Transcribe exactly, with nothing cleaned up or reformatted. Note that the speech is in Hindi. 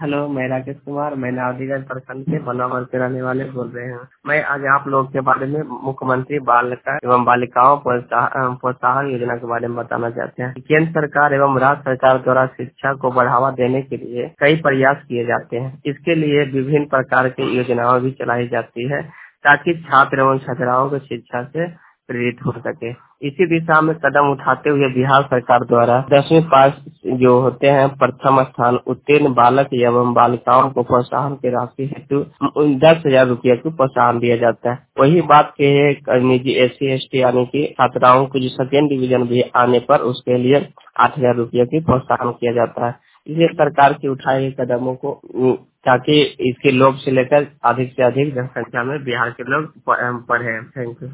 हेलो, मैं राकेश कुमार, मैं नावडीगंज प्रखंड के बनावर के रहने वाले बोल रहे हैं। मैं आज आप लोग के बारे में मुख्यमंत्री बालिका एवं बालिकाओं प्रोत्साहन प्रोत्साहन योजना के बारे में बताना चाहते हैं। केंद्र सरकार एवं राज्य सरकार द्वारा शिक्षा को बढ़ावा देने के लिए कई प्रयास किए जाते हैं। इसके लिए विभिन्न प्रकार की योजनाएं भी चलाई जाती है ताकि छात्र एवं छात्राओं को शिक्षा से प्रेरित हो सके। इसी दिशा में कदम उठाते हुए बिहार सरकार द्वारा दसवीं पास जो होते हैं प्रथम स्थान उत्तीर्ण बालक एवं बालिकाओं को प्रोत्साहन की राशि हेतु दस हजार रूपये को प्रोत्साहन दिया जाता है। वही बात के निजी एस सी एस टी यानी कि छात्राओं को जो सेकेंड डिवीजन भी आने पर उसके लिए आठ हजार रूपये की प्रोत्साहन किया जाता है। इसलिए सरकार की उठाए गए कदमों को उम, ताकि इसके लोग से लेकर अधिक से अधिक जनसंख्या में बिहार के लोग पढ़े। Thank you.